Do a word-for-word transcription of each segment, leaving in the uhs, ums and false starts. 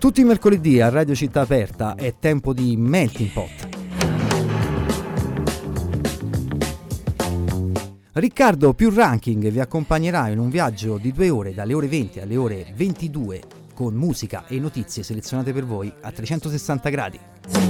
Tutti i mercoledì a Radio Città Aperta è tempo di Melting Pot. Riccardo più Ranking vi accompagnerà in un viaggio di due ore, dalle ore venti alle ore ventidue, con musica e notizie selezionate per voi a trecentosessanta gradi.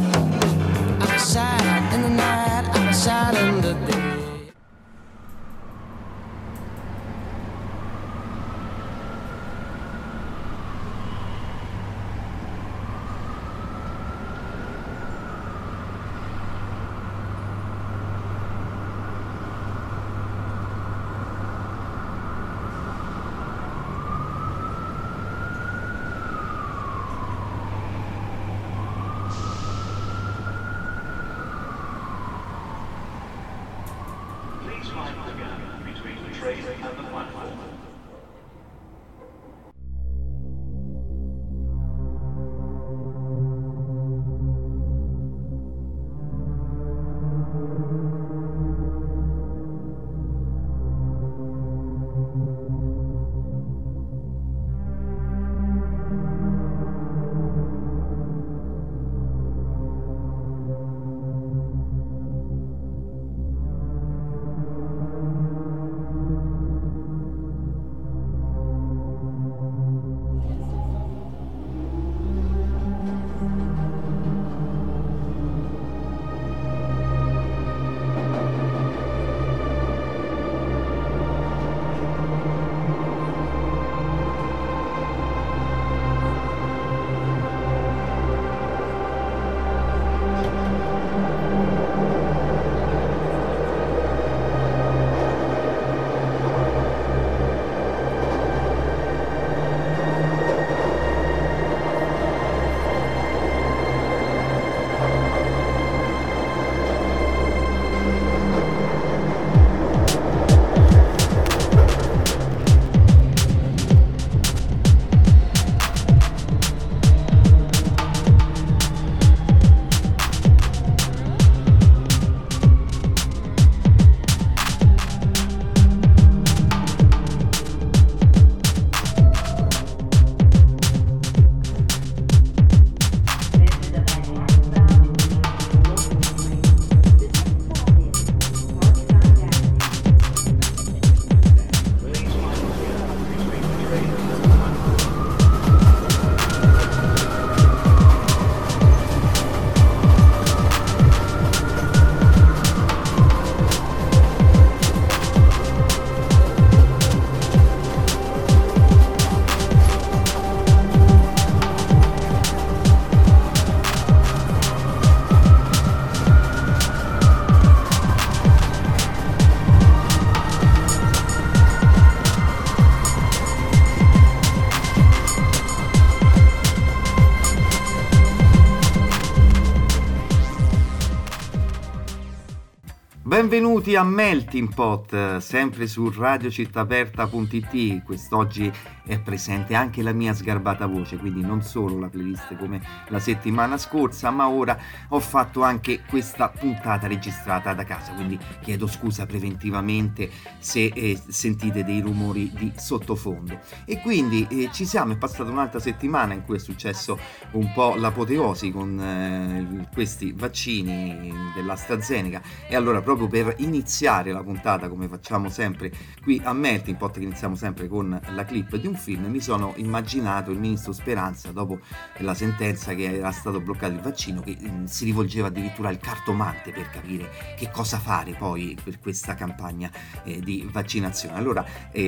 Benvenuti a Melting Pot, sempre su radio città aperta punto it. Quest'oggi è presente anche la mia sgarbata voce, quindi non solo la playlist come la settimana scorsa, ma ora ho fatto anche questa puntata registrata da casa, quindi chiedo scusa preventivamente se eh, sentite dei rumori di sottofondo. E quindi eh, ci siamo, è passata un'altra settimana in cui è successo un po' l'apoteosi con eh, questi vaccini dell'AstraZeneca, e allora proprio per iniziare la puntata, come facciamo sempre qui a Melting Pot, che iniziamo sempre con la clip di un film, mi sono immaginato il ministro Speranza dopo la sentenza che era stato bloccato il vaccino, che mh, si rivolgeva addirittura al cartomante per capire che cosa fare poi per questa campagna eh, di vaccinazione. Allora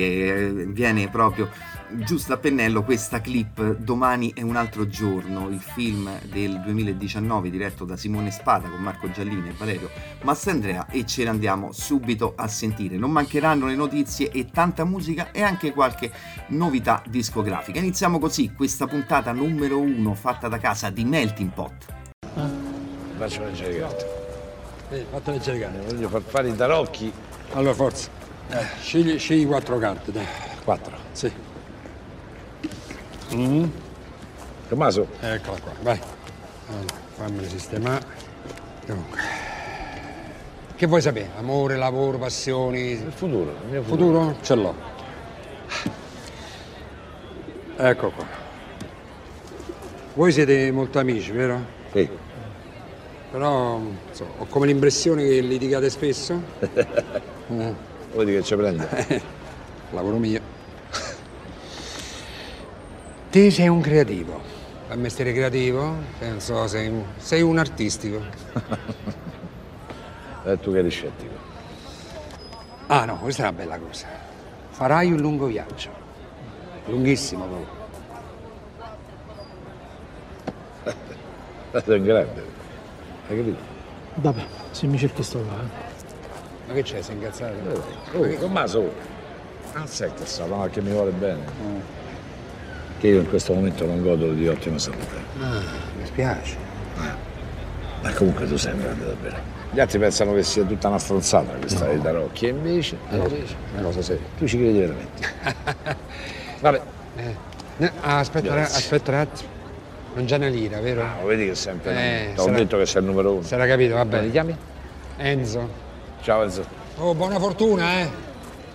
eh, viene proprio giusto a pennello questa clip. Domani è un altro giorno, il film del duemiladiciannove diretto da Simone Spada con Marco Giallini e Valerio Mastandrea, e ce ne andiamo subito a sentire. Non mancheranno le notizie e tanta musica e anche qualche novità discografica. Iniziamo così questa puntata numero uno fatta da casa di Melting Pot. Ah. Faccio leggere le carte. Eh, fatto leggere le carte. Voglio far fare i tarocchi. Allora forza. Eh, scegli, scegli quattro carte, dai. Quattro? Sì. Mm. Tommaso. Eccola qua, vai. Allora, fammele sistemare. Dunque. Che vuoi sapere? Amore, lavoro, passioni? Il futuro, il mio futuro. Futuro? Ce l'ho. Ecco qua. Voi siete molto amici, vero? Sì. Però insomma, ho come l'impressione che litigate spesso. eh. Vedi che ci prende? Lavoro mio. Te sei un creativo. Fai mestiere creativo? Penso sei un, sei un artistico. E tu che eri scettico. Ah no, questa è una bella cosa. Farai un lungo viaggio. Lunghissimo proprio. Sei grande. Hai capito? Vabbè, se mi cerchi sto là. Eh. Ma che c'è, sei incazzato? Oh, Tommaso, non sei incazzato, ma che mi vuole bene. Mm. Che io in questo momento non godo di ottima salute. Ah, mi spiace. Ah. Ma comunque tu sei un grande davvero. Gli altri pensano che sia tutta una stronzata questa no. di Tarocchi, e invece è una cosa seria. Tu ci credi veramente. Vabbè. Eh. No, aspetta, ra- aspetta un attimo. Non c'è una lira, vero? Ah, vedi che sempre. Eh, Ti ho detto che sei il numero uno. Si era capito, va bene. Ti chiami? Enzo. Ciao Enzo. Oh, buona fortuna, eh.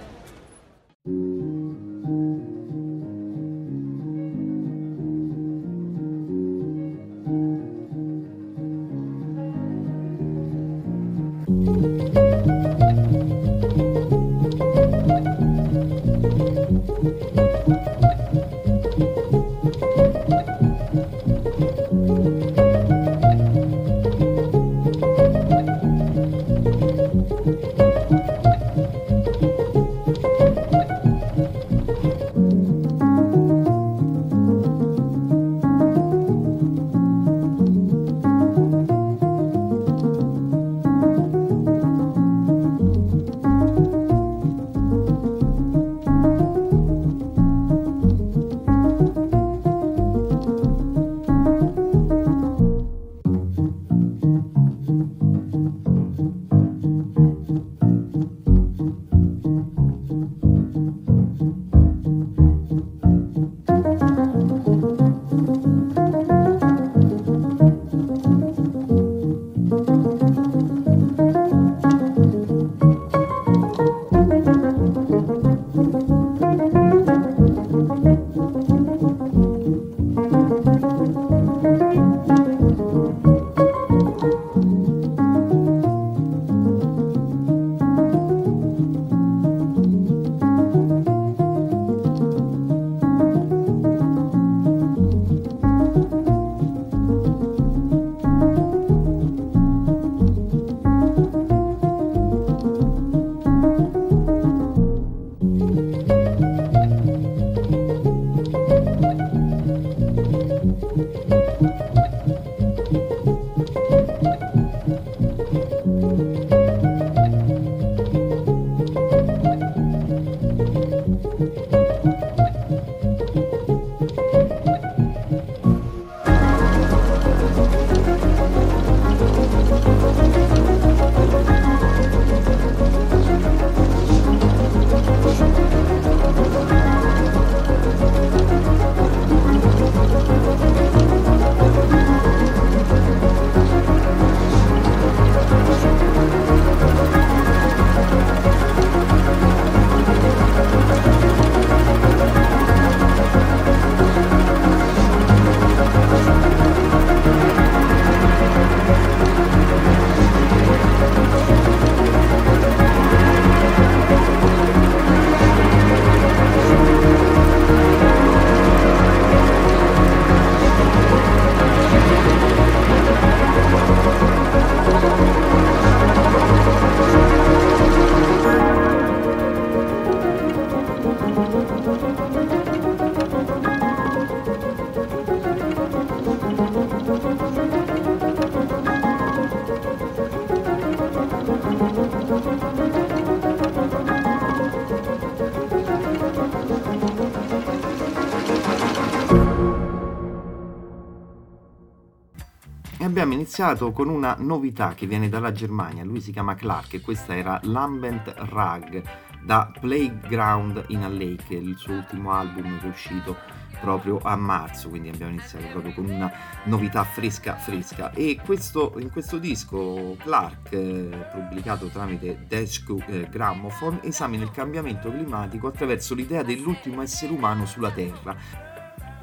Abbiamo iniziato con una novità che viene dalla Germania, lui si chiama Clark e questa era Lambent Rag da Playground in a Lake, il suo ultimo album che è uscito proprio a marzo, quindi abbiamo iniziato proprio con una novità fresca fresca. E questo, in questo disco Clark, eh, pubblicato tramite Desk eh, Gramophone, esamina il cambiamento climatico attraverso l'idea dell'ultimo essere umano sulla Terra.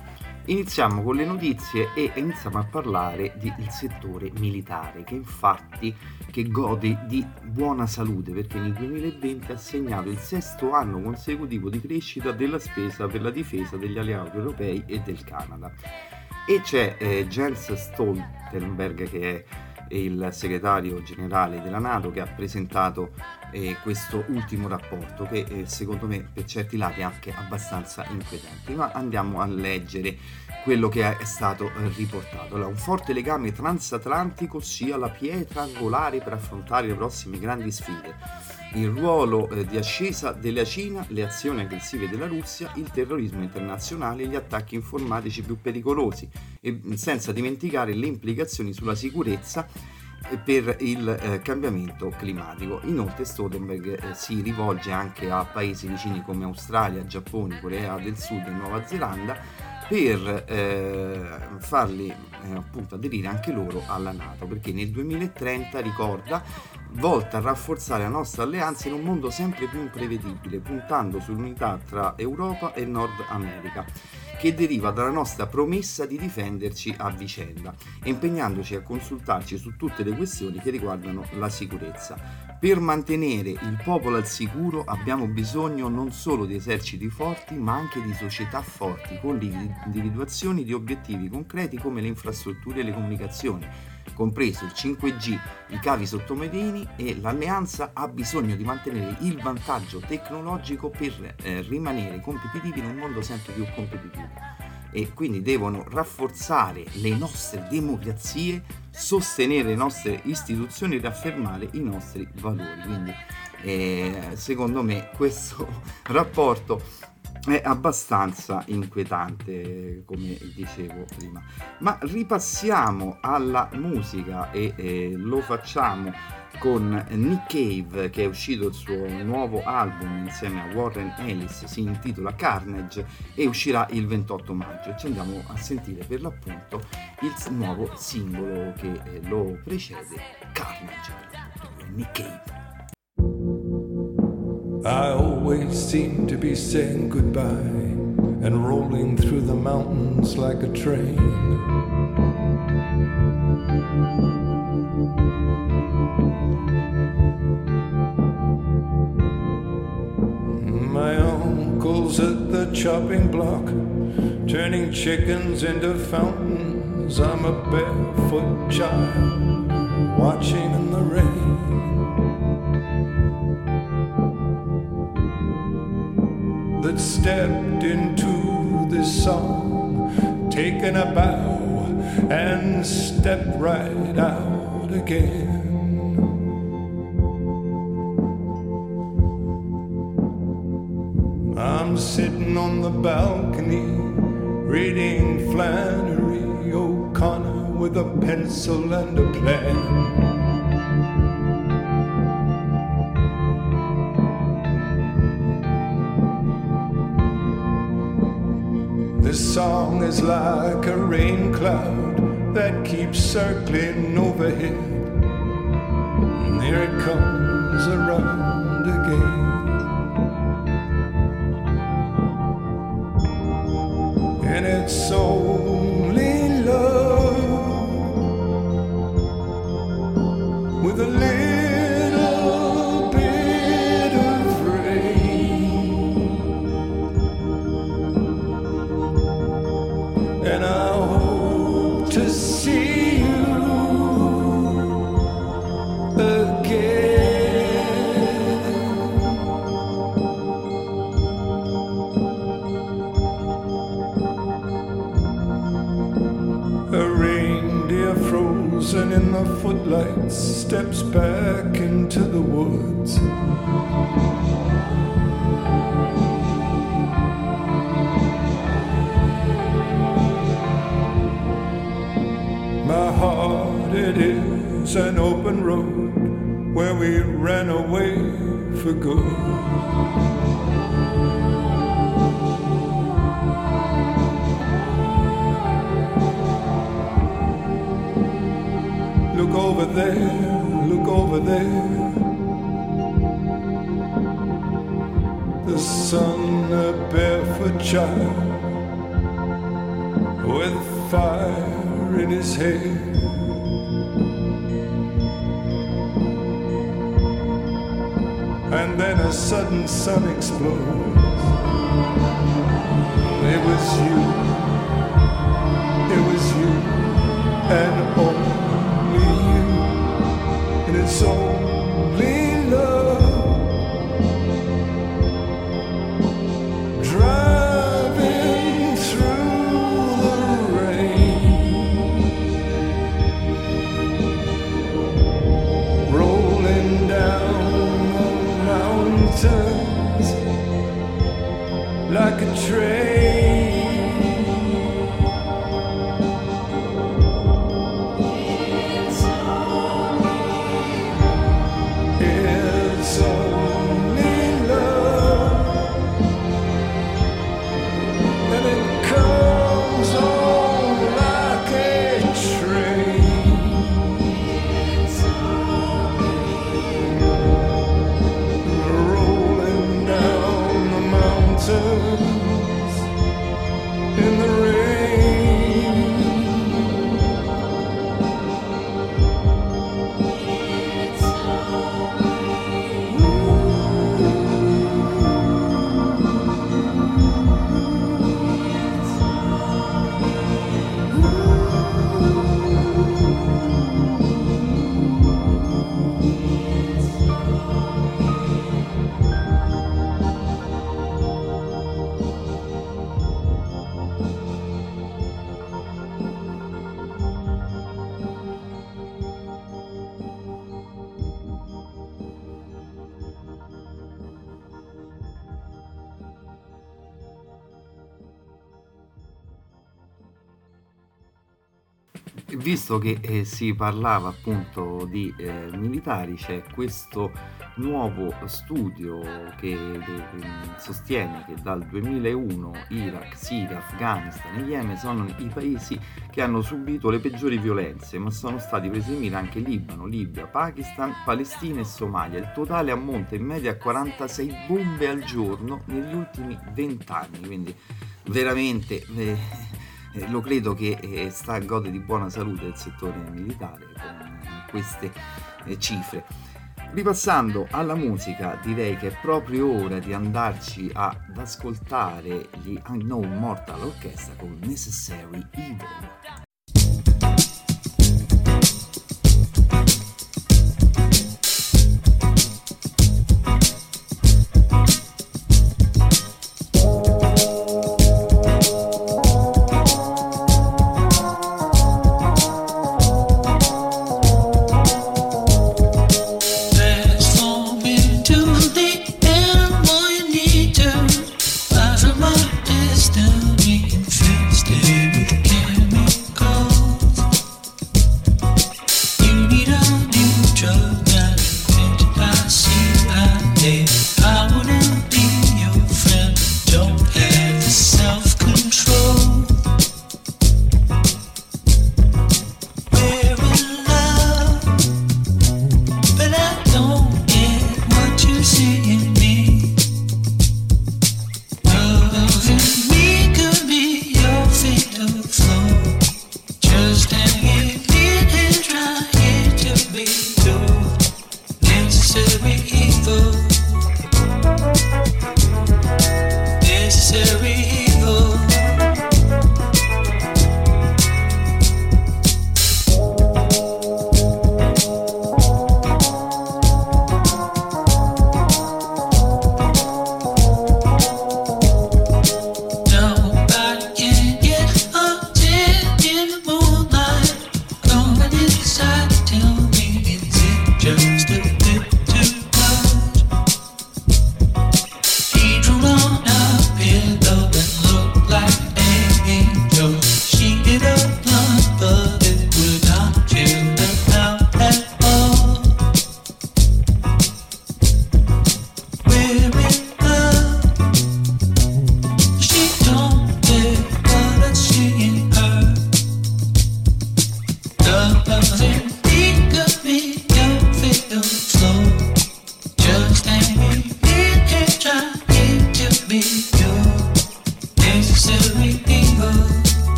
Iniziamo con le notizie e iniziamo a parlare del settore militare, che infatti che gode di buona salute, perché nel duemilaventi ha segnato il sesto anno consecutivo di crescita della spesa per la difesa degli alleati europei e del Canada. E c'è eh, Jens Stoltenberg, che è il segretario generale della NATO, che ha presentato eh, questo ultimo rapporto, che eh, secondo me per certi lati è anche abbastanza inquietante. Ma andiamo a leggere quello che è stato eh, riportato. Allora, un forte legame transatlantico sia la pietra angolare per affrontare le prossime grandi sfide. Il ruolo eh, di ascesa della Cina, le azioni aggressive della Russia, il terrorismo internazionale e gli attacchi informatici più pericolosi, e senza dimenticare le implicazioni sulla sicurezza eh, per il eh, cambiamento climatico. Inoltre Stoltenberg eh, si rivolge anche a paesi vicini come Australia, Giappone, Corea del Sud e Nuova Zelanda per eh, farli eh, appunto aderire anche loro alla NATO, perché nel duemilatrenta, ricorda, volta a rafforzare la nostra alleanza in un mondo sempre più imprevedibile, puntando sull'unità tra Europa e Nord America, che deriva dalla nostra promessa di difenderci a vicenda, e impegnandoci a consultarci su tutte le questioni che riguardano la sicurezza. Per mantenere il popolo al sicuro abbiamo bisogno non solo di eserciti forti, ma anche di società forti, con l'individuazione di obiettivi concreti come le infrastrutture e le comunicazioni, compreso il cinque G, i cavi sottomarini, e l'alleanza ha bisogno di mantenere il vantaggio tecnologico per eh, rimanere competitivi in un mondo sempre più competitivo. E quindi devono rafforzare le nostre democrazie, sostenere le nostre istituzioni e riaffermare i nostri valori. Quindi eh, secondo me questo rapporto è abbastanza inquietante, come dicevo prima. Ma ripassiamo alla musica e eh, lo facciamo con Nick Cave, che è uscito il suo nuovo album insieme a Warren Ellis, si intitola Carnage e uscirà il ventotto maggio, e ci andiamo a sentire per l'appunto il nuovo singolo che eh, lo precede, Carnage, Nick Cave. I always seem to be saying goodbye and rolling through the mountains like a train. My uncle's at the chopping block, turning chickens into fountains. I'm a barefoot child watching in the rain. That stepped into this song, taken a bow and stepped right out again. I'm sitting on the balcony reading Flannery O'Connor with a pencil and a plan. This song is like a rain cloud that keeps circling overhead, and here it comes around again. And it's only love with a little bit of rain. And I hope to see you again. A reindeer frozen in the footlights steps back into the woods. My heart, it is an open road where we ran away for good. Look over there, look over there. The sun, a barefoot child, with fire in his hair. And then a sudden sun explodes. It was you, it was you, and only you, and it's only love. Driving through the rain, rolling down the mountains like a train. Visto che eh, si parlava appunto di eh, militari, c'è questo nuovo studio che eh, sostiene che dal duemilauno Iraq, Siria, Afghanistan e Yemen sono i paesi che hanno subito le peggiori violenze, ma sono stati presi in mira anche Libano, Libia, Pakistan, Palestina e Somalia. Il totale ammonta in media a quarantasei bombe al giorno negli ultimi vent'anni, quindi veramente... Eh, Eh, lo credo che eh, sta a gode di buona salute il settore militare con eh, queste eh, cifre. Ripassando alla musica, direi che è proprio ora di andarci ad ascoltare gli Unknown Mortal Orchestra con Necessary Evil. Just a bit too much.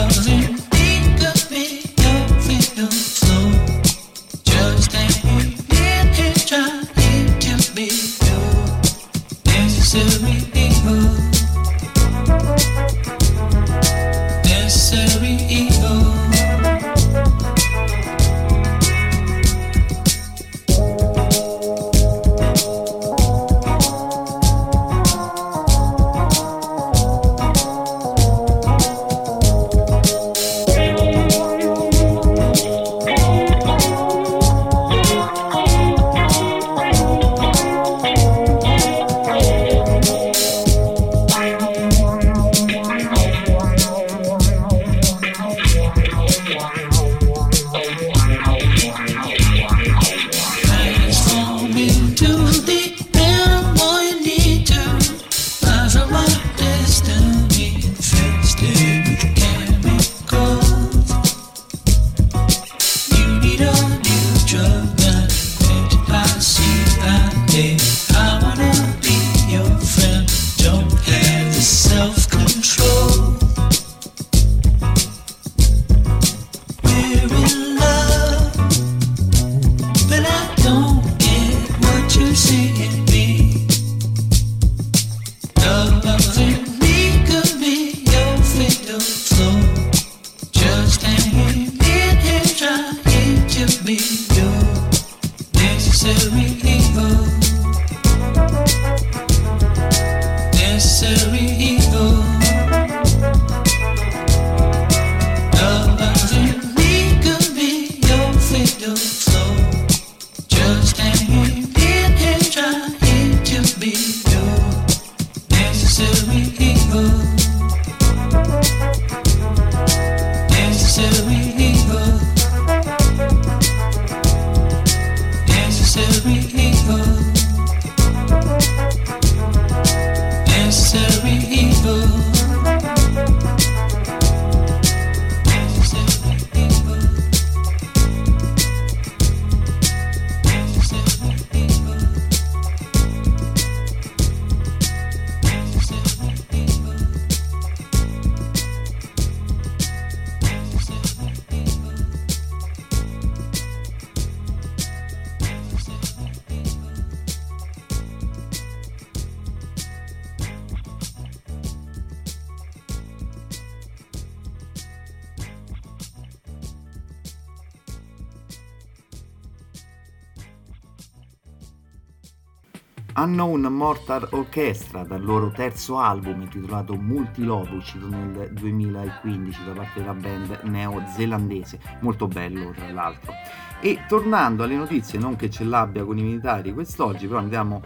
Unknown Mortal Orchestra, dal loro terzo album intitolato Multilove, uscito nel duemilaquindici da parte della band neozelandese, molto bello tra l'altro. E tornando alle notizie, non che ce l'abbia con i militari quest'oggi, però andiamo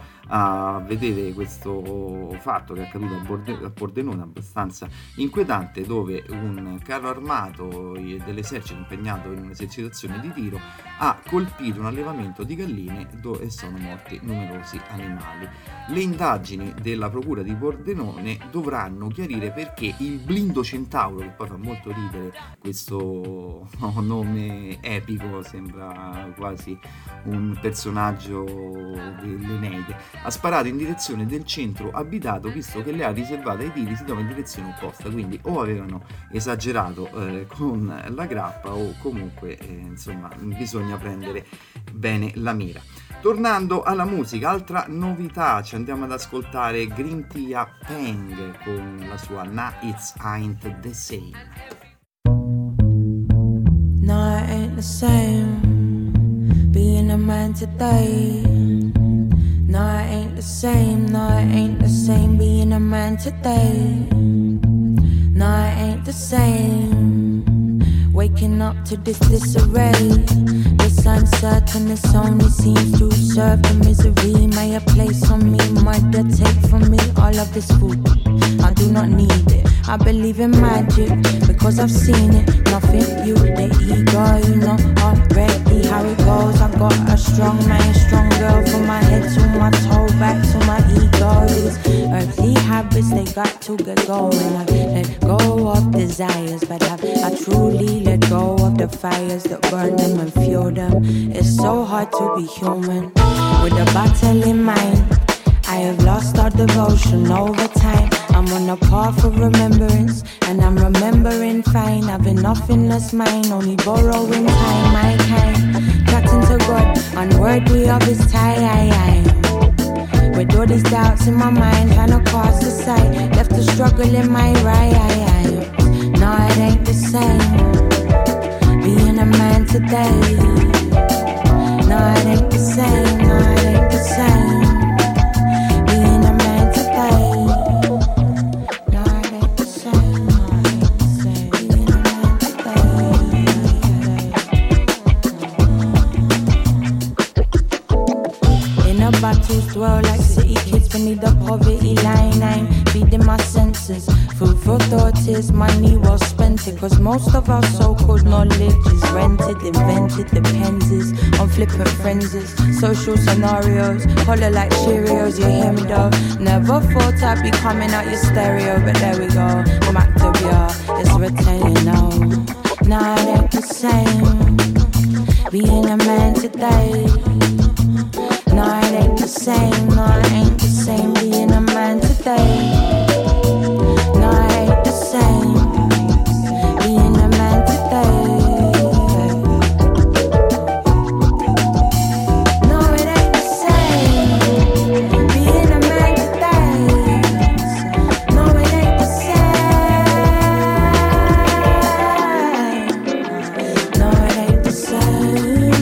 a vedere questo fatto che è accaduto a, Borde- a Pordenone, abbastanza inquietante, dove un carro armato dell'esercito impegnato in un'esercitazione di tiro ha colpito un allevamento di galline dove sono morti numerosi animali. Le indagini della procura di Pordenone dovranno chiarire perché il Blindo Centauro, che poi fa molto ridere questo nome epico, sembra quasi un personaggio dell'Eneide, ha sparato in direzione del centro abitato, visto che le aree riservate ai tiri si trovano in direzione opposta, quindi o avevano esagerato eh, con la grappa o comunque eh, insomma bisogna prendere bene la mira. Tornando alla musica, altra novità, ci andiamo ad ascoltare Green Tea Peng con la sua Na It's Ain't The Same. No, it ain't the same being a man today. No, it ain't the same, no, it ain't the same being a man today. No, it ain't the same waking up to this disarray. This uncertainness only seems to serve the misery. May a place on me, mother, take from me all of this food. I do not need it. I believe in magic because I've seen it. Nothing you, the ego, you know already how it goes. I got a strong man, strong girl, from my head to my toe, back to my ego. These earthly habits, they got to get going. I let go of desires, but have I truly let go of the fires that burn them and fuel them? It's so hard to be human with a battle in mind. I have lost all devotion over time. I'm on a path of remembrance, and I'm remembering recovering fine, having nothing that's mine, only borrowing time, my kind. Chatting to God, and word we of his tie. With all these doubts in my mind, trying to cast aside, left to struggle in my right. No, it ain't the same, being a man today. No, it ain't the same, no, it ain't the same, being a man today. No, it ain't the same, no, it ain't the same, being a man today. In a battles dwell like city kids beneath the poverty line. I'm feeding my senses, food for thought is money well spent it. Cause most of our so-called knowledge is rented, invented, depends is on flippant frenzies. Social scenarios, holler like Cheerios, you hear me though. Never thought I'd be coming out your stereo, but there we go. Mac to it's retained now. Nah, it ain't the same, being a man today. No, it ain't the same, no, it ain't the same, being a man today. No, it ain't the same, being a man today. No, it ain't the same, being a man today. No, it ain't the same. No, it ain't the same.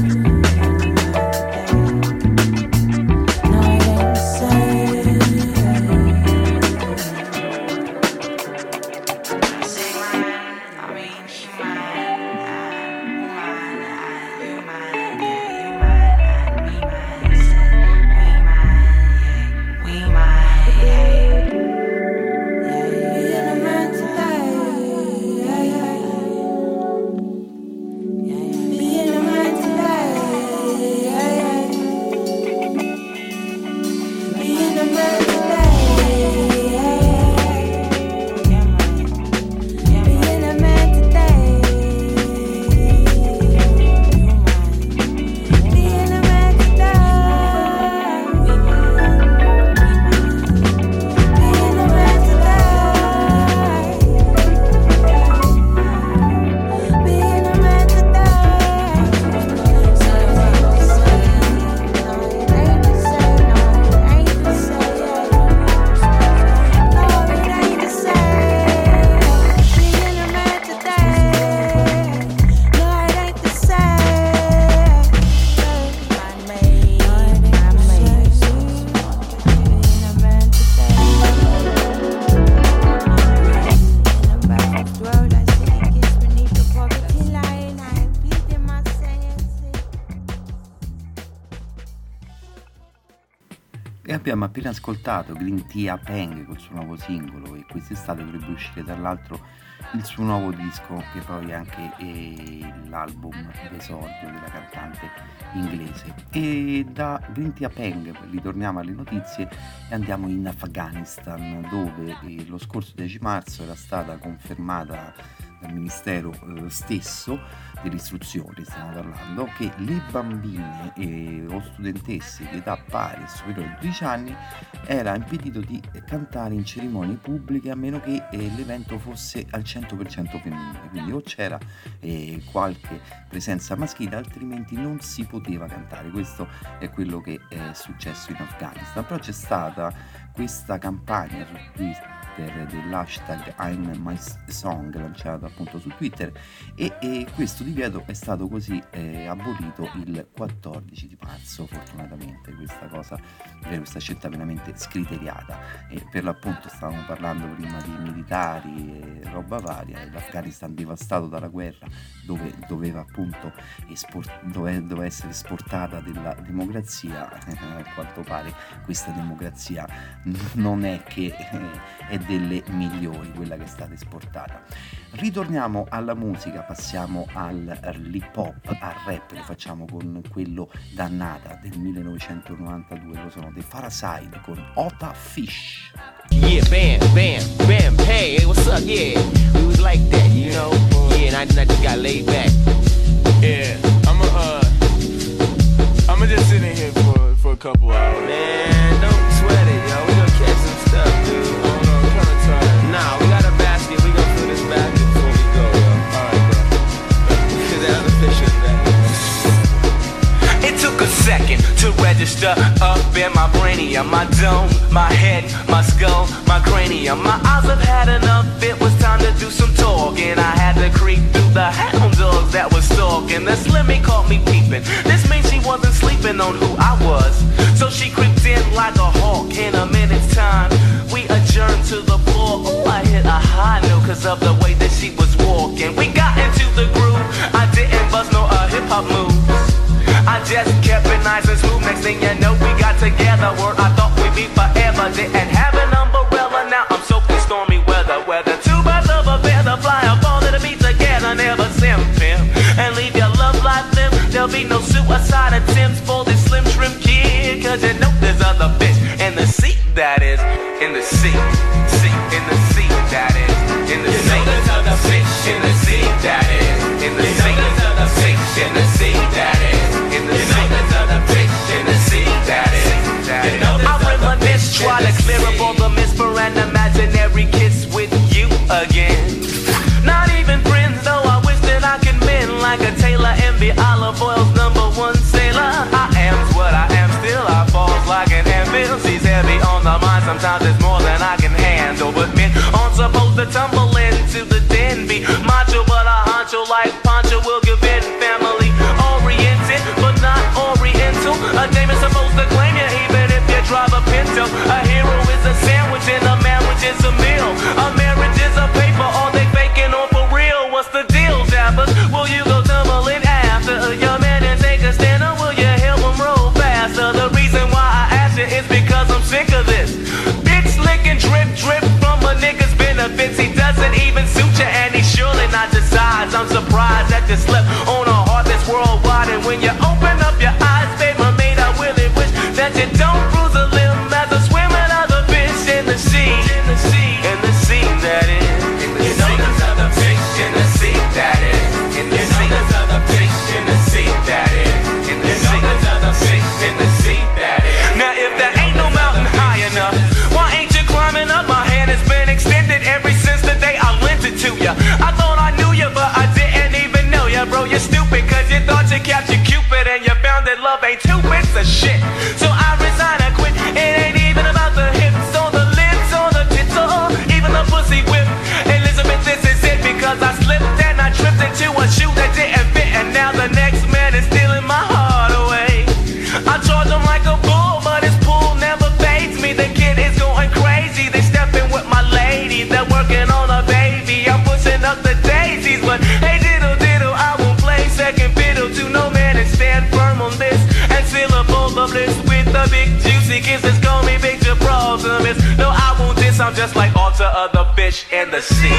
Abbiamo appena ascoltato Green Tea Peng col suo nuovo singolo, e quest'estate dovrebbe uscire tra l'altro il suo nuovo disco, che poi è anche eh, l'album d'esordio della cantante inglese. E da Green Tea Peng ritorniamo alle notizie e andiamo in Afghanistan, dove eh, lo scorso dieci marzo era stata confermata dal Ministero eh, stesso dell'istruzione, stiamo parlando, che le bambine eh, o studentesse di età pari e superiore a dodici anni era impedito di cantare in cerimonie pubbliche a meno che eh, l'evento fosse al cento per cento femminile, quindi o c'era eh, qualche presenza maschile, altrimenti non si poteva cantare. Questo è quello che è successo in Afghanistan. Però c'è stata questa campagna su Twitter dell'hashtag I'm My Song, lanciato appunto su Twitter, e, e questo divieto è stato così eh, abolito il quattordici di marzo. Fortunatamente questa cosa, questa scelta veramente scriteriata, e per l'appunto stavamo parlando prima di militari e roba varia, e l'Afghanistan devastato dalla guerra, dove doveva appunto esport- dove, doveva essere esportata della democrazia, a quanto pare questa democrazia non è che eh, è delle migliori quella che è stata esportata. Ritorniamo alla musica, passiamo all'hip hop, al rap, lo facciamo con quello Dannata del millenovecentonovantadue, lo sono dei Faraside con Ota Fish. Yeah, bam, bam, bam, hey, hey, what's up, yeah, we was like that, you know, yeah, and I, and I just got laid back. Yeah, I'ma, uh, I'ma just sit in here for, for a couple hours. Man, don't sweat it, yo, we gonna catch some stuff, dude. Hold on, I'm trying to try. Nah, we got a basket, we gonna fill this basket. register up in my brainium, my dome, my head, my skull, my cranium. My eyes have had enough, it was time to do some talking. I had to creep through the hound dogs that was stalking. The Slimmy caught me peeping, this means she wasn't sleeping on who I was. So she creeped in like a hawk. In a minute's time, we adjourned to the floor. Ooh, I hit a high note cause of the way that she was walking. We got into the groove, I didn't bust no uh, hip-hop moves. I just kept it nice and smooth. Next thing you know, we got together. Word I thought we'd be forever. Didn't have an umbrella, now I'm soaking stormy weather. Weather two birds of a feather, fly up all of the beat together. Never simp him and leave your love life limp. There'll be no suicide attempts for this slim shrimp kid. Cause you know there's other fish in the sea, that is. In the sea, sea, in the sea, that is. In the sea, there's other fish in the sea, that is. In the sea, there's other fish in the sea, that is. In the sea, there's other fish in the sea, that is. I reminisce, try to clear up all the myths for an imaginary kiss with you again. Not even friends, though I wish that I could mend like a Taylor and be Olive Oil's number one sailor. I am's what I am, still I falls like an anvil. She's heavy on the mind, sometimes it's more than I can handle. But men aren't supposed to tumble into the den, be macho but a honcho like Pancho will give in. Family oriented but not oriental. A dame is supposed to claim you even if you drive a Pinto. A hero is a sandwich and a marriage is a meal. A marriage is a paper, all they faking on for real. What's the deal, Zappers? Will you go tumbling after your man and take a stand, or will you help him roll faster? The reason why I ask you is because I'm sick of this. Bitch licking drip drip from a nigga's benefits. He doesn't even suit you and he surely not the size. I'm surprised that you slept on a heart that's worldwide. And when you open up your eyes, babe, my mate, I really wish that you don't bruise a limb as a swimming other fish in the sea. In the sea, in the sea, that is. In the you know sea. There's other fish in the sea, that is. In the you sea, know there's other fish in the sea, that is. In the you sea, know there's other fish in the sea, that is. Now if there ain't no mountain high enough, why ain't you climbing up? My hand has been extended ever since the day I lent it to you. I thought I knew you, but I didn't even know you, bro. You're stupid, cause you thought you captured Cupid and you found that love ain't two bits of shit. So I resign, I quit. It ain't even about the hips or the lips or the tits or even the pussy whip. Elizabeth, this is it, because I slipped and I tripped into a shoe that didn't fit, and now the next man is stealing my heart away. I charge him like a bull, but his pool never fades me. The kid is going crazy. They stepping with my lady, they're working on a baby. I'm pushing up the daisies, but hey diddle diddle, I won't play second fiddle to no man and stand firm on this and seal up all the bliss with the big juicy kisses. Call me Big Your problem is no, I won't diss. I'm just like all the other fish in the sea.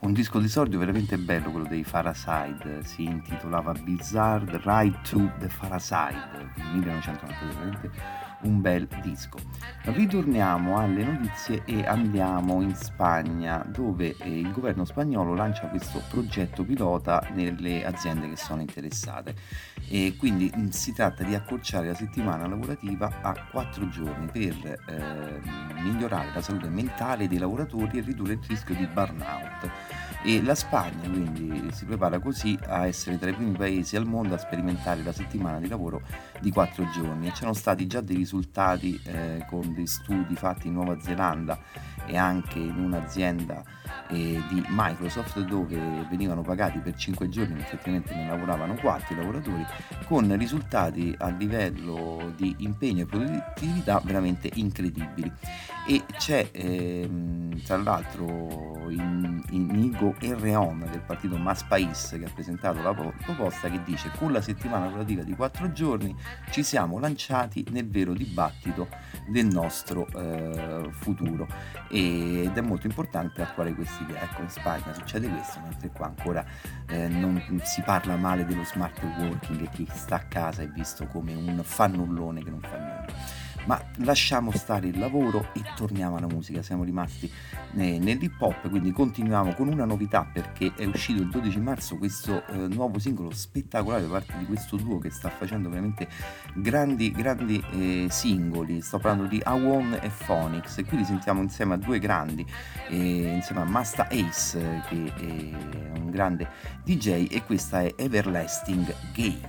un disco di esordio veramente bello, quello dei Pharcyde, si intitolava Bizarre Ride to the Pharcyde, millenovecentonovantatré, veramente un bel disco. Ritorniamo alle notizie e andiamo in Spagna, dove eh, il governo spagnolo lancia questo progetto pilota nelle aziende che sono interessate, e quindi mh, si tratta di accorciare la settimana lavorativa a quattro giorni per eh, migliorare la salute mentale dei lavoratori e ridurre il rischio di burnout. E la Spagna quindi si prepara così a essere tra i primi paesi al mondo a sperimentare la settimana di lavoro di quattro giorni, e c'erano stati già dei risultati eh, con dei studi fatti in Nuova Zelanda e anche in un'azienda eh, di Microsoft, dove venivano pagati per cinque giorni ma effettivamente ne lavoravano quattro i lavoratori, con risultati a livello di impegno e produttività veramente incredibili. E c'è ehm, tra l'altro in, Inigo Erreon del partito Mas País che ha presentato la proposta, che dice: con la settimana lavorativa di quattro giorni ci siamo lanciati nel vero dibattito del nostro eh, futuro, ed è molto importante attuare questa idea. Ecco, in Spagna succede questo, mentre qua ancora eh, non si parla male dello smart working e chi sta a casa è visto come un fannullone che non fa nulla. Ma lasciamo stare il lavoro e torniamo alla musica. Siamo rimasti eh, nell'hip hop, quindi continuiamo con una novità, perché è uscito il dodici marzo questo eh, nuovo singolo spettacolare da parte di questo duo che sta facendo veramente grandi grandi eh, singoli. Sto parlando di Awon e Phonics, e qui li sentiamo insieme a due grandi, eh, insieme a Masta Ace eh, che è un grande D J, e questa è Everlasting Game.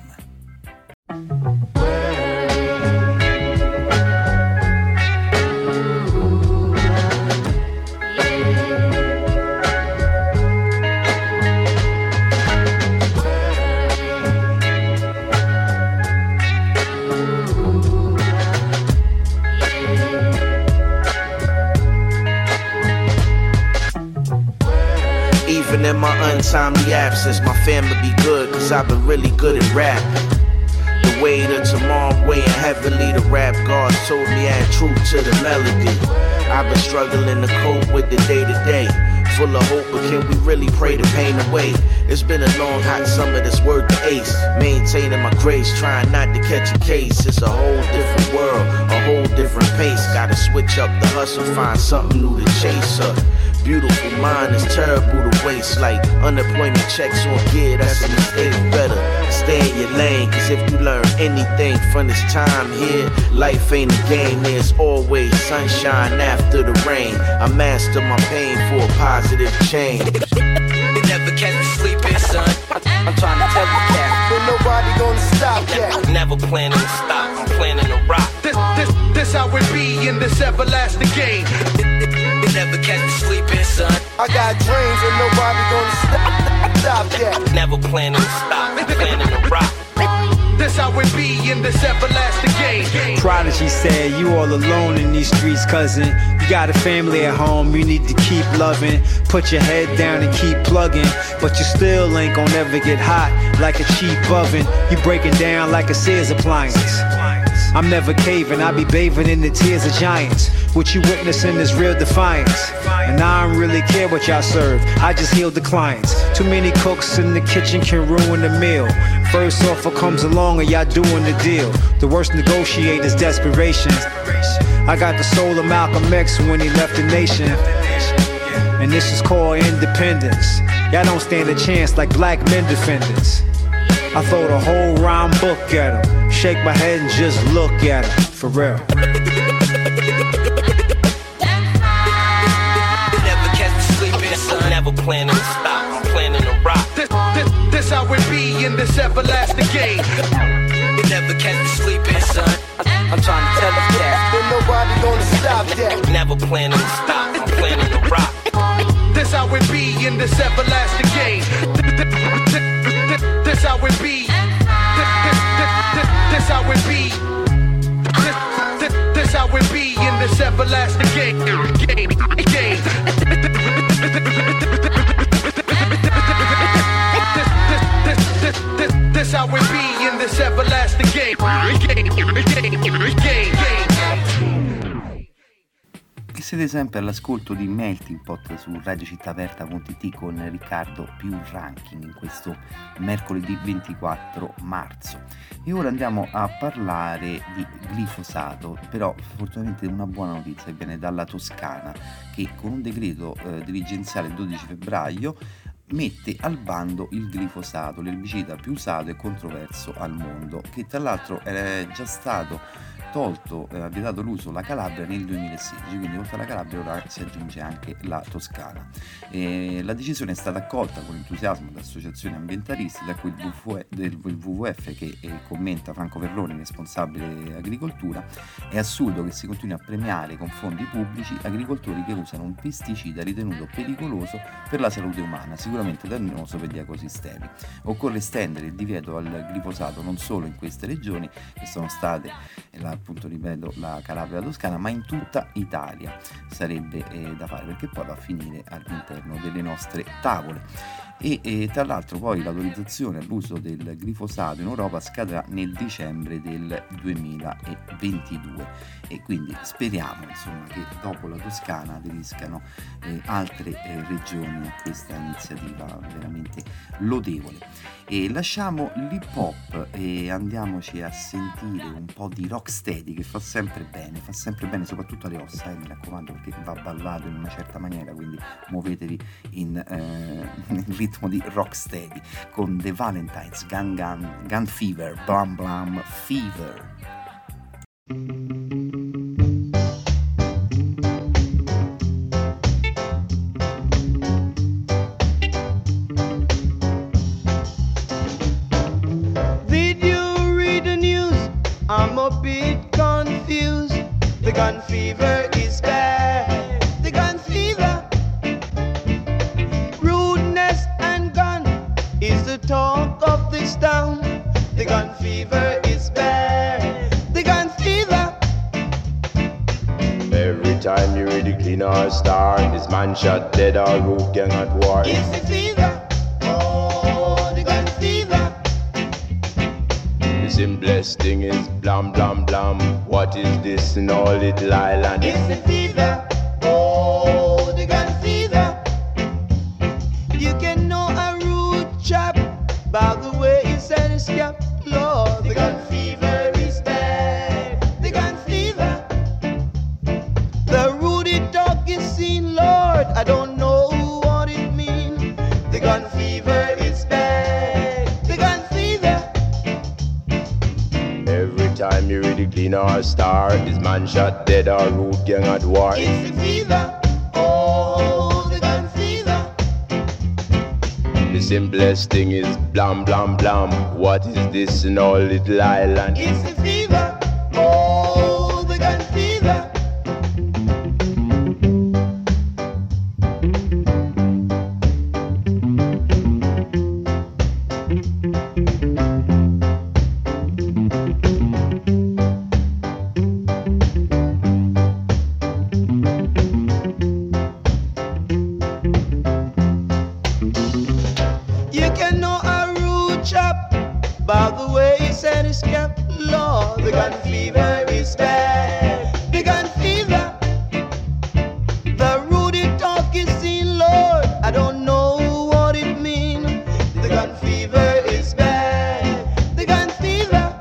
Even in my untimely absence, my family be good, cause I've been really good at rap. The weight of tomorrow, weighing heavily, the rap gods told me I had truth to the melody. I've been struggling to cope with the day to day, full of hope, but can we really pray the pain away? It's been a long hot summer that's worth the ace, maintaining my grace, trying not to catch a case. It's a whole different world, a whole different pace. Gotta switch up the hustle, find something new to chase up. Beautiful mind is terrible to waste, like unemployment checks on gear, that's a mistake. Better stay in your lane, cause if you learn anything from this time here, life ain't a game, there's always sunshine after the rain. I master my pain for a positive change. You never catch me sleeping, son. I'm trying to tell you that, but nobody gonna stop that. Never planning to stop, I'm planning to rock. This, this, this how it be in this everlasting game. You never catch me sleeping, son. I got dreams and nobody gonna stop, stop that. Never planning to stop, I'm planning to rock. This how it be in this everlasting game. Prodigy said, you all alone in these streets, cousin. You got a family at home, you need to keep loving. Put your head down and keep plugging, but you still ain't gonna ever get hot like a cheap oven. You breaking down like a Sears appliance. I'm never caving, I be bathing in the tears of giants. What you witnessing is real defiance, and I don't really care what y'all serve, I just heal the clients. Too many cooks in the kitchen can ruin the meal. First offer comes along and y'all doing the deal. The worst negotiator's desperation. I got the soul of Malcolm X when he left the nation, and this is called independence. Y'all don't stand a chance like black men defendants. I throw the whole rhyme book at him, shake my head and just look at him, for real. Never planning to stop, I'm planning to rock. This, this, this how it be in this everlasting game. You never catch me sleeping, son. I'm trying to tell you that, but nobody gonna stop that. Never planning to stop, I'm planning to rock. This how it be in this everlasting game. This how it be. This how it be. This how it be in this everlasting game. Game, game. This how it be in this everlasting game. Game, game, game, game. E se siete sempre all'ascolto di Melting Pot su radio città aperta punto it con Riccardo Più Ranking in questo mercoledì ventiquattro marzo. E ora andiamo a parlare di glifosato, però fortunatamente una buona notizia viene dalla Toscana, che con un decreto eh, dirigenziale il dodici febbraio mette al bando il glifosato, l'erbicida più usato e controverso al mondo, che tra l'altro è già stato tolto, ha eh, vietato l'uso la Calabria nel duemilasedici, quindi oltre alla Calabria ora si aggiunge anche la Toscana. E la decisione è stata accolta con entusiasmo da associazioni ambientaliste, da cui il W W F, del W W F che eh, commenta Franco Ferroni, responsabile agricoltura: è assurdo che si continui a premiare con fondi pubblici agricoltori che usano un pesticida ritenuto pericoloso per la salute umana, sicuramente dannoso per gli ecosistemi. Occorre estendere il divieto al glifosato non solo in queste regioni, che sono state la appunto ripeto la Calabria e la Toscana, ma in tutta Italia sarebbe eh, da fare, perché poi va a finire all'interno delle nostre tavole. E, e tra l'altro poi l'autorizzazione all'uso del glifosato in Europa scadrà nel dicembre del duemilaventidue, e quindi speriamo insomma che dopo la Toscana aderiscano eh, altre eh, regioni a questa iniziativa veramente lodevole. E lasciamo l'hip hop e andiamoci a sentire un po' di rocksteady, che fa sempre bene, fa sempre bene soprattutto alle ossa, eh, mi raccomando, perché va ballato in una certa maniera, quindi muovetevi in eh, nel ritmo di rocksteady con The Valentines, Gun Gun, Gun Fever, Blam Blam Fever. I'm a bit confused. The gun fever is bad. The gun fever. Rudeness and gun is the talk of this town. The gun fever is bad. The gun fever. Every time you read the clean or star, this man shot dead or root gang at war. It's the fever. Oh, the gun fever. The simplest thing is blam blam blam. What is this in all little island? It's the fever. Oh, the gun fever. You can know a rude chap by the way he said his cap. Lord, the gun fever is bad. The gun fever. The rudy dog is seen, Lord. I don't know what it means. The gun fever is bad. The gun fever. Every time you read the clean or star, this man shot dead or root gang at war. It's the fever. Oh, the gun fever. The simplest thing is blam blam blam. What is this in all little island? It's the fever. Oh, the gun fever. You can know a rude chap by the way he said his cap. Lord, the gun fever is bad. The gun fever. The rudy talk is seen, Lord. I don't know what it means. The gun fever is bad. The gun fever.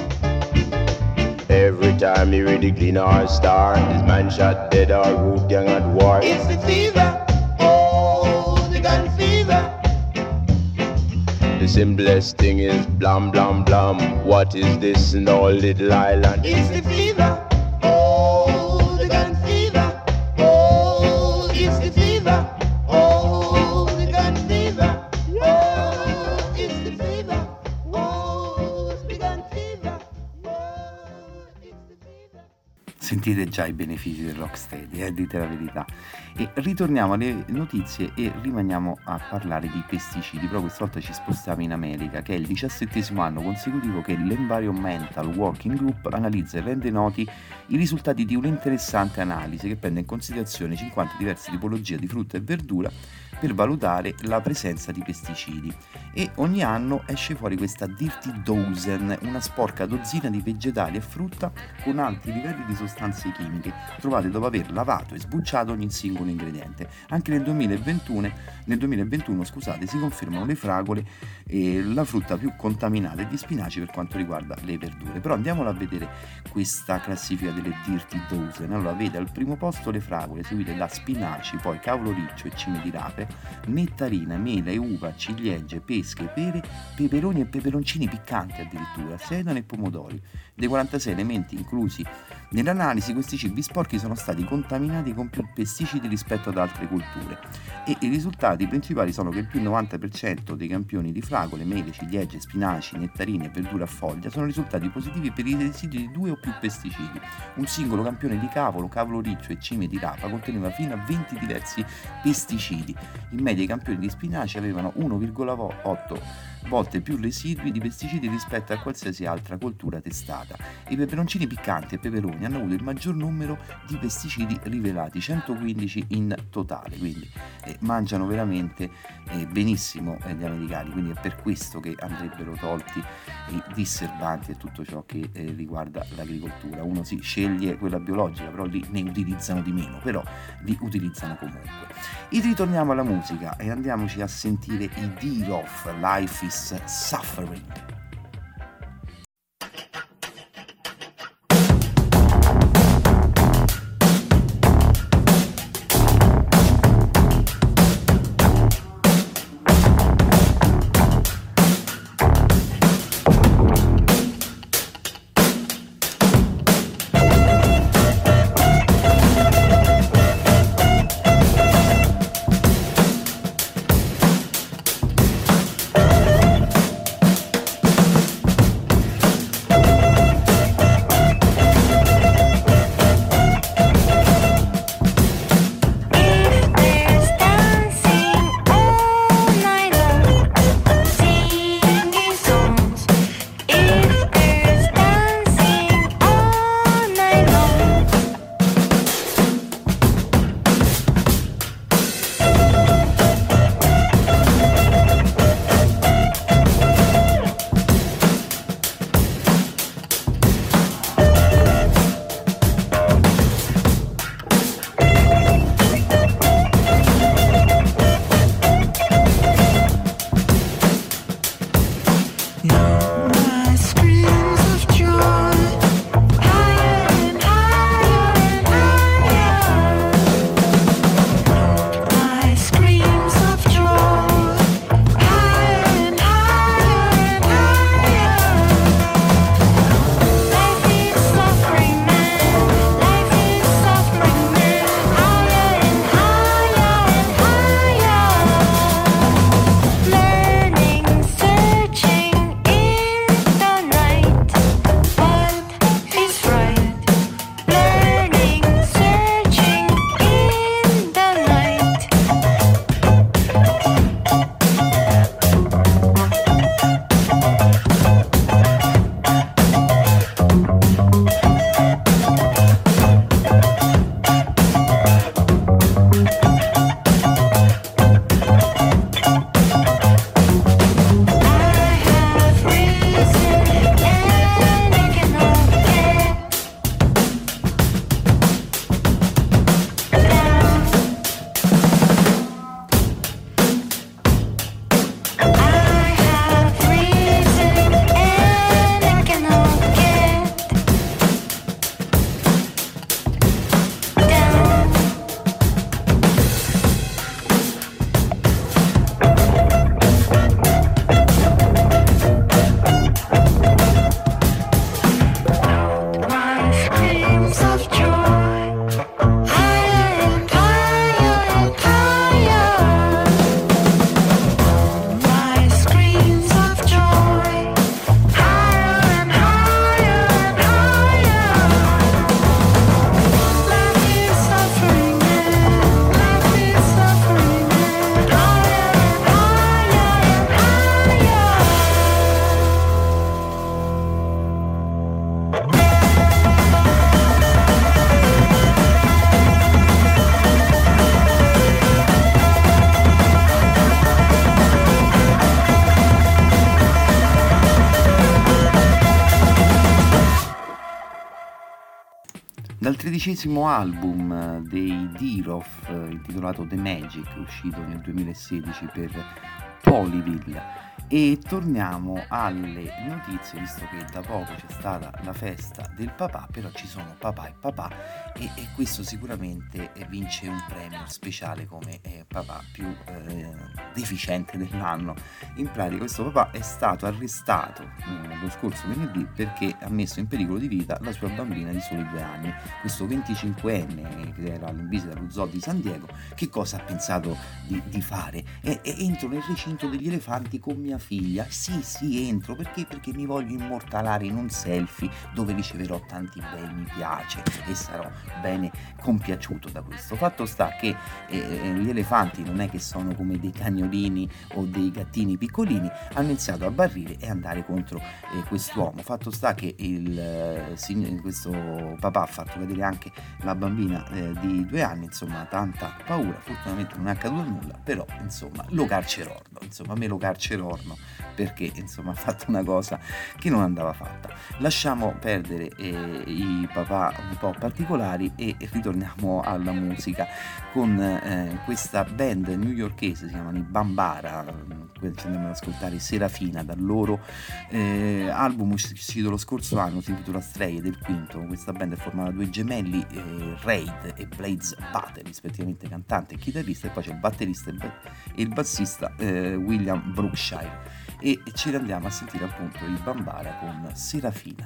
Every time you read the clean or star, this man shot dead or root gang at war. It's the fever. Oh, the gun fever. The simplest thing is blam blam blam. What is this in all little island? It's the fever. Oh, the gun fever. Oh, it's the fever. Oh, the gun fever. Oh, it's the fever. Oh, the gun fever. Oh, it's the fever. Sentite già i benefici del rocksteady, eh, dite la verità. E ritorniamo alle notizie e rimaniamo a parlare di pesticidi, però questa volta ci spostiamo in America, che è il diciassettesimo anno consecutivo che l'Environmental Working Group analizza e rende noti i risultati di un'interessante analisi che prende in considerazione cinquanta diverse tipologie di frutta e verdura per valutare la presenza di pesticidi, e ogni anno esce fuori questa Dirty Dozen, una sporca dozzina di vegetali e frutta con alti livelli di sostanze sostanze chimiche trovate dopo aver lavato e sbucciato ogni singolo ingrediente. Anche nel duemilaventuno, nel duemilaventuno scusate, si confermano le fragole e la frutta più contaminata e gli spinaci per quanto riguarda le verdure. Però andiamola a vedere questa classifica delle Dirty Dozen. Allora, vede al primo posto le fragole, seguite da spinaci, poi cavolo riccio e cime di rape, nettarina, mela e uva, ciliegie, pesche, pere, peperoni e peperoncini piccanti addirittura, sedano e pomodori. Dei quarantasei elementi inclusi nell'analisi, questi cibi sporchi sono stati contaminati con più pesticidi rispetto ad altre colture e i risultati principali sono che il più novanta per cento dei campioni di fragole, mele, ciliegie, spinaci, nettarine e verdure a foglia sono risultati positivi per i residui di due o più pesticidi. Un singolo campione di cavolo, cavolo riccio e cime di rapa conteneva fino a venti diversi pesticidi. In media i campioni di spinaci avevano uno virgola otto volte più residui di pesticidi rispetto a qualsiasi altra coltura testata. I peperoncini piccanti e peperoni hanno avuto il maggior numero di pesticidi rivelati, centoquindici in totale, quindi eh, mangiano veramente eh, benissimo eh, gli americani, quindi è per questo che andrebbero tolti i disservanti e tutto ciò che eh, riguarda l'agricoltura. Uno si sceglie quella biologica, però lì ne utilizzano di meno, però li utilizzano comunque. E ritorniamo alla musica e andiamoci a sentire i D-Rof, Life is Suffering. We'll be right back. Dal tredicesimo album dei Diroff, intitolato The Magic, uscito nel duemilasedici per Polyville. E torniamo alle notizie, visto che da poco c'è stata la festa del papà, però ci sono papà e papà, e, e questo sicuramente vince un premio speciale come eh, papà più eh, deficiente dell'anno. In pratica questo papà è stato arrestato eh, lo scorso venerdì perché ha messo in pericolo di vita la sua bambina di soli due anni. Questo venticinquenne che era in visita allo zoo di San Diego, che cosa ha pensato di, di fare? E, e entro nel recinto degli elefanti con mia figlia. Sì, sì, entro perché perché mi voglio immortalare in un selfie dove riceverò tanti bei mi piace e sarò bene compiaciuto da questo. Fatto sta che eh, gli elefanti non è che sono come dei cagnolini o dei gattini piccolini, hanno iniziato a barrire e andare contro eh, quest'uomo. Fatto sta che il eh, signor, questo papà ha fatto vedere anche la bambina eh, di due anni, insomma tanta paura. Fortunatamente non è accaduto nulla, però insomma lo carcerorno, insomma me lo carcerorno perché insomma ha fatto una cosa che non andava fatta. Lasciamo perdere eh, i papà un po' particolari e ritorniamo alla musica con eh, questa band newyorkese, si chiamano i Bambara. Ci andiamo ad ascoltare Serafina dal loro eh, album uscito lo scorso anno, si intitola Stray, del quinto. Questa band è formata da due gemelli, eh, Raid e Blaze Battle, rispettivamente cantante e chitarrista, e poi c'è il batterista e il bassista eh, William Brookshire, e ci andiamo a sentire appunto i Bambara con Serafina.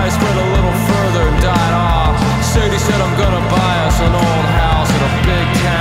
Said I'm gonna buy us an old house in a big town.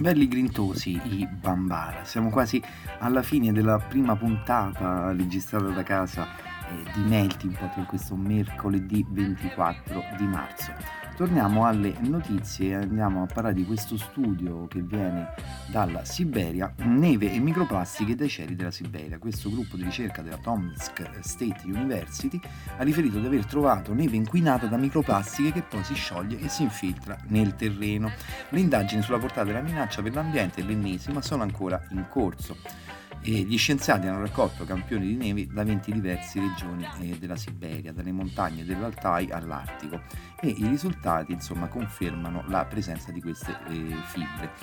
Belli grintosi i Bambara, siamo quasi alla fine della prima puntata registrata da casa eh, di Melting Pot in questo mercoledì ventiquattro di marzo. Torniamo alle notizie e andiamo a parlare di questo studio che viene dalla Siberia, neve e microplastiche dai cieli della Siberia. Questo gruppo di ricerca della Tomsk State University ha riferito di aver trovato neve inquinata da microplastiche che poi si scioglie e si infiltra nel terreno. Le indagini sulla portata della minaccia per l'ambiente, l'ennesima, sono ancora in corso. E gli scienziati hanno raccolto campioni di neve da venti diverse regioni eh, della Siberia, dalle montagne dell'Altai all'Artico, e i risultati insomma confermano la presenza di queste eh, fibre.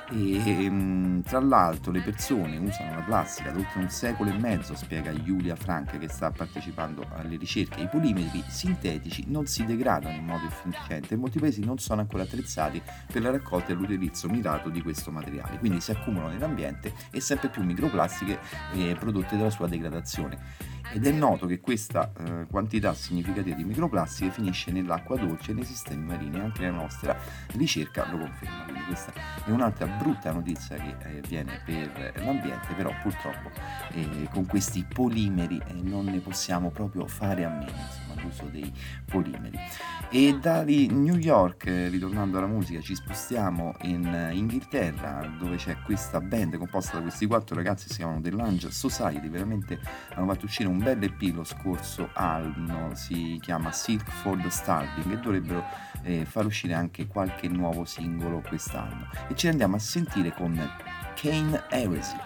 E, ehm, tra l'altro le persone usano la plastica da oltre un secolo e mezzo, spiega Julia Frank che sta partecipando alle ricerche. I polimeri sintetici non si degradano in modo efficiente e molti paesi non sono ancora attrezzati per la raccolta e l'utilizzo mirato di questo materiale, quindi si accumulano nell'ambiente e sempre più microplastiche Eh, prodotte dalla sua degradazione, ed è noto che questa eh, quantità significativa di microplastiche finisce nell'acqua dolce e nei sistemi marini. Anche la nostra ricerca lo conferma, quindi questa è un'altra brutta notizia che eh, viene per l'ambiente, però purtroppo eh, con questi polimeri eh, non ne possiamo proprio fare a meno, insomma, l'uso dei polimeri. E da New York, eh, ritornando alla musica, ci spostiamo in Inghilterra, dove c'è questa band composta da questi quattro ragazzi, si chiamano The Lunge Society. Veramente hanno fatto uscire un bel E P lo scorso anno, si chiama Silk for the Starving, e dovrebbero eh, far uscire anche qualche nuovo singolo quest'anno, e ci andiamo a sentire con Kane Heresy.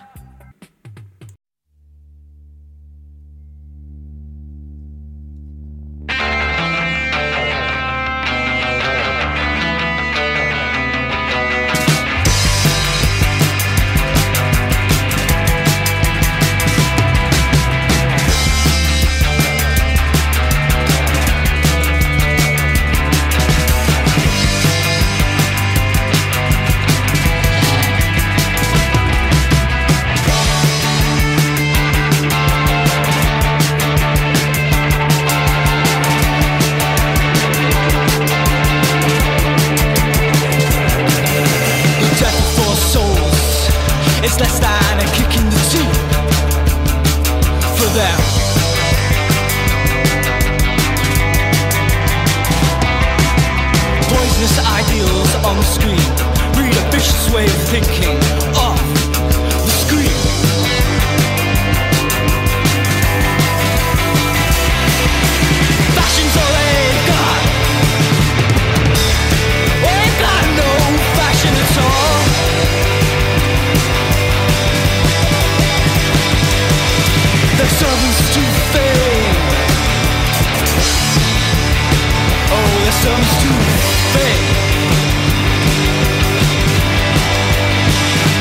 Some to fame.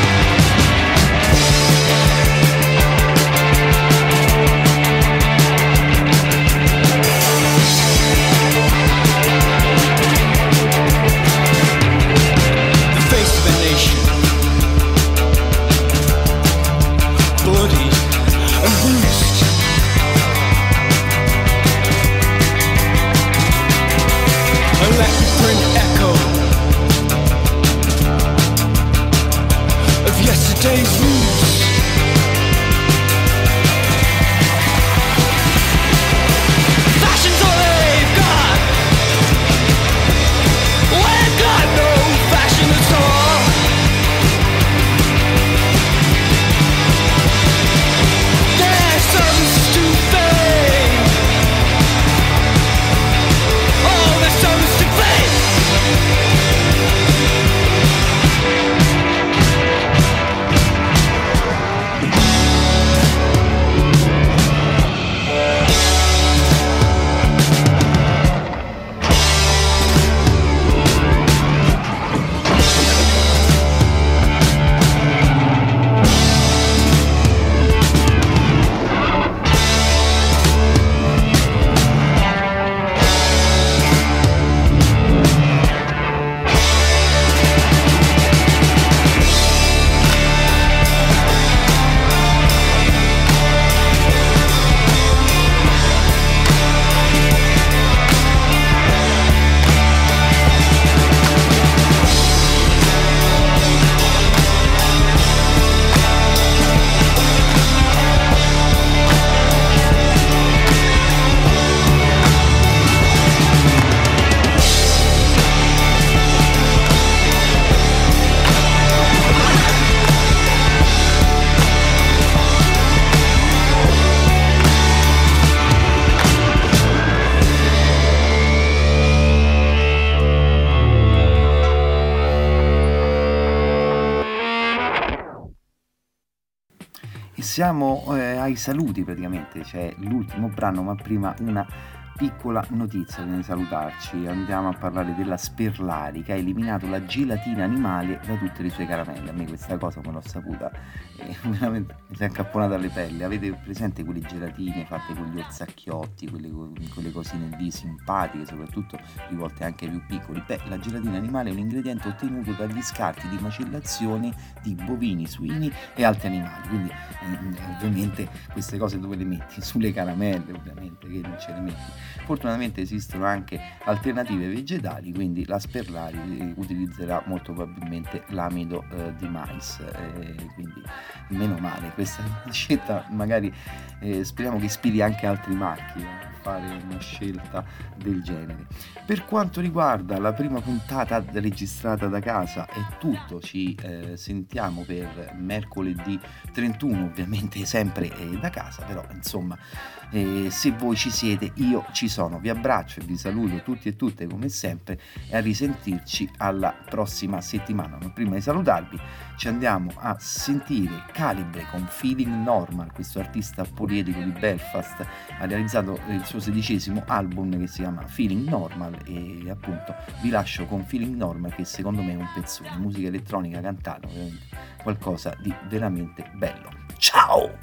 siamo eh, ai saluti praticamente, c'è l'ultimo brano, ma prima una piccola notizia prima di salutarci. Andiamo a parlare della Sperlari, che ha eliminato la gelatina animale da tutte le sue caramelle. A me questa cosa, me l'ho saputa, eh, veramente mi si è accapponata alle pelle. Avete presente quelle gelatine fatte con gli orzacchiotti, quelle, quelle cosine lì simpatiche, soprattutto rivolte anche ai più piccoli? Beh, la gelatina animale è un ingrediente ottenuto dagli scarti di macellazione di bovini, suini e altri animali, quindi eh, ovviamente queste cose dove le metti? Sulle caramelle, ovviamente, che non ce le metti. Fortunatamente esistono anche alternative vegetali, quindi la Sperlari utilizzerà molto probabilmente l'amido eh, di mais, eh, quindi meno male. Questa scelta magari eh, speriamo che ispiri anche altri marchi a fare una scelta del genere. Per quanto riguarda la prima puntata registrata da casa è tutto, ci eh, sentiamo per mercoledì trentuno, ovviamente sempre eh, da casa, però insomma eh, se voi ci siete io ci sono. Vi abbraccio e vi saluto tutti e tutte come sempre e a risentirci alla prossima settimana. Ma prima di salutarvi ci andiamo a sentire Calibre con Feeling Normal. Questo artista poliedrico di Belfast ha realizzato il suo sedicesimo album che si chiama Feeling Normal, e appunto vi lascio con Feeling Normal, che secondo me è un pezzone, musica elettronica cantata, qualcosa di veramente bello. Ciao!